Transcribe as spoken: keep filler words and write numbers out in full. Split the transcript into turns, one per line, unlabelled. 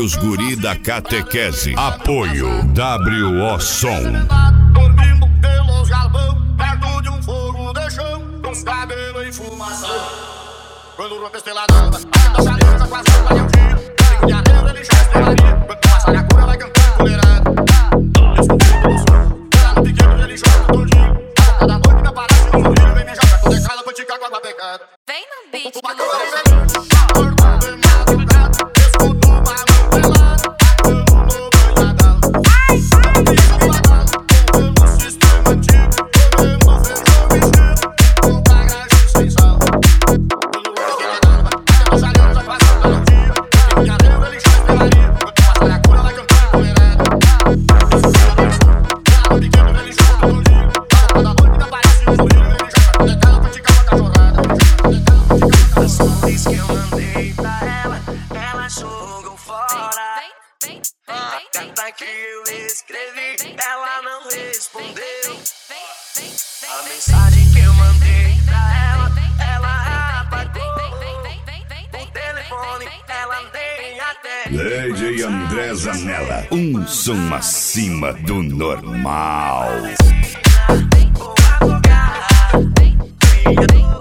os guri da catequese. Apoio W O Som.
Dormindo pelos galpão, perto de um fogo de chão, com cabelo e fumação. Quando rompe a esteladamba, a chaleira quase não vai um tiro. Cinco de aneiro ele já estelaria, quando passa na cura vai cantando colherada. Escondido pelo som, lá no pequeno ele joga todinho. A boca da noite me aparece um sorriso, vem me joga toda escala pra ticar com água pecada.
Vem no beat,
Uma coisa acordou bem madrugada, escuto uma mão pelada, eu no banhadão. Não me badalo, comprando um sistema antigo, comendo feijão mexido, com bagagem sem sal. Quando o rosto dela dava, a chaleira já quase não um dia. Cinco de aneiro ele já estelaria, quando passa na cura vai cantando colherada. Lá no pequeno ele joga todinho, a boca da noite me aparece um sorriso, vem me joga toda escala pra ticar uma cachorrada.
As flores que eu mandei pra ela, ela jogou fora. A carta que eu escrevi, ela não respondeu. A mensagem que eu mandei pra ela, ela apagou. O telefone, ela nem até.
D J André Zanella, um som acima do normal.
Vou afogar, criador.